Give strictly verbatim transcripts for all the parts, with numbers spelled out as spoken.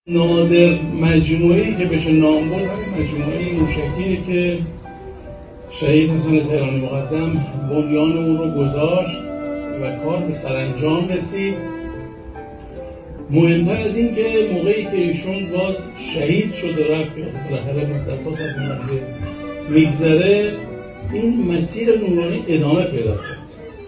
نادر مجموعه‌ای که بشه نام برد همین مجموعه موشکیه که شهید حسن تهرانی مقدم بنیان اون رو گذاشت و کار به سرانجام رسید. مهمتر از این که موقعی که ایشون باز شهید شد و رفت، بالاخره مدت هاست از این مسیر میگذره، این مسیر نورانی ادامه پیدا کرد.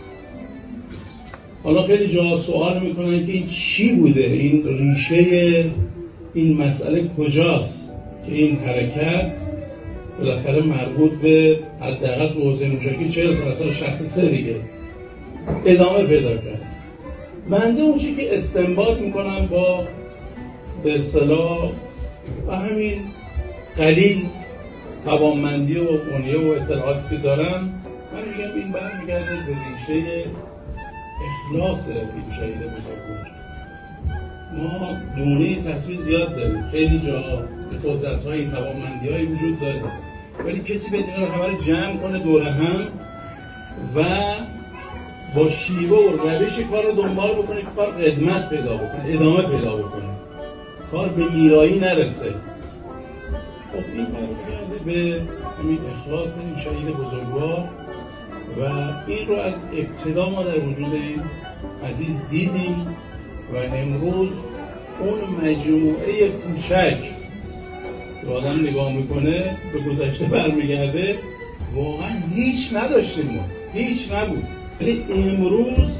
حالا خیلی جا سوال میکنن که این چی بوده، این ریشه این مسئله کجاست که این حرکت بالاخره مربوط به حداقل تو حوزه موشکی چهل سال سال شصت و سه دیگه ادامه پیدا کرد. بنده اون چی که استنباط میکنم با به اصطلاح و همین قلیل توانمندی و بنیه و اطلاعاتی که دارم، من میگم این برمیگرده به ریشه اخلاص این شهید بزرگوار. ما دونه تصویر زیاد داریم، خیلی جا قدرت‌های توانمندی‌هایی وجود داره، ولی کسی بدونه رو همه جمع کنه دور هم و با شیوه و روش کار رو دنبال بکنه که کار قدمت پیدا بکنه، ادامه پیدا بکنه، کار به میرایی نرسه. خب این برمیگرده به همین اخلاص این شهید بزرگوار و این رو از ابتدا ما در وجود این عزیز دیدیم و امروز اون مجموعه کوچک که آدم نگاه میکنه به گذشته برمیگرده، واقعا هیچ نداشتیم ما، هیچ نبود، ولی امروز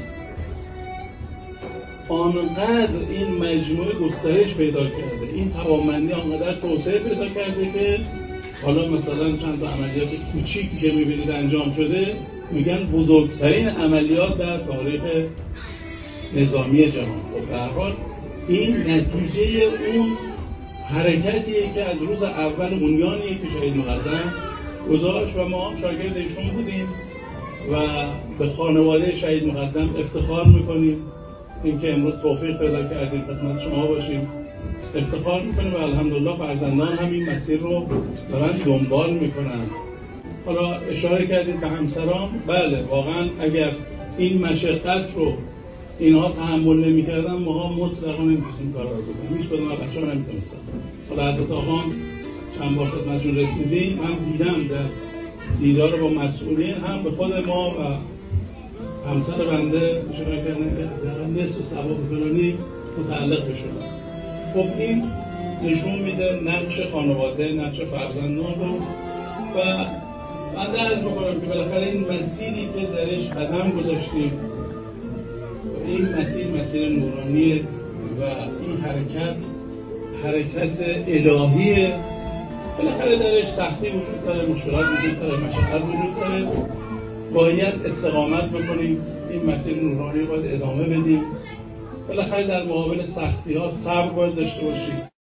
آنقدر این مجموعه گسترش پیدا کرده، این توانمندی آنقدر توسعه پیدا کرده که حالا مثلا چند تا عملیات کوچیکی که میبینید انجام شده میگن بزرگترین عملیات در تاریخ نظامی جهان. خب به هر حال این نتیجه اون حرکتیه که از روز اول بنیانیه که شهید مقدم گذاشت و ما هم شاگرد ایشون بودیم و به خانواده شهید مقدم افتخار میکنیم. اینکه امروز توفیق پیدا کردیم خدمت شما باشیم افتخار میکنیم و الحمدلله فرزندان هم این مسیر رو دارن دنبال میکنن. حالا اشاره کردید به همسران، بله واقعا اگر این مشقت رو اینها تحمل نمی‌کردن ما مطلقاً نمی‌تونستیم کار رو بکنیم، هیچ کدوم از بچه‌ها نمی‌تونستن. حالا حضرت آقام چند بار خدمتشون رسیدیم، من دیدم در دیدار با مسئولین هم به خود ما و همسر بنده اشاره کردن که حداقل نصف ثواب فلانی متعلق به شماست. خب این نشون میده نقش خانواده، نقش فرزندان رو و بنده عرض می‌کنم که بالاخره این مسیری که درش قدم گذاشتیم، این مسیر مسیر نورانیه و این حرکت حرکت الهیه. بالاخره درش سختی وجود داره، مشکلات وجود داره، مشقت وجود داره، باید استقامت بکنیم، این مسیر نورانی باید ادامه بدیم. بالاخره در مقابل سختی ها صبر باید داشته باشیم.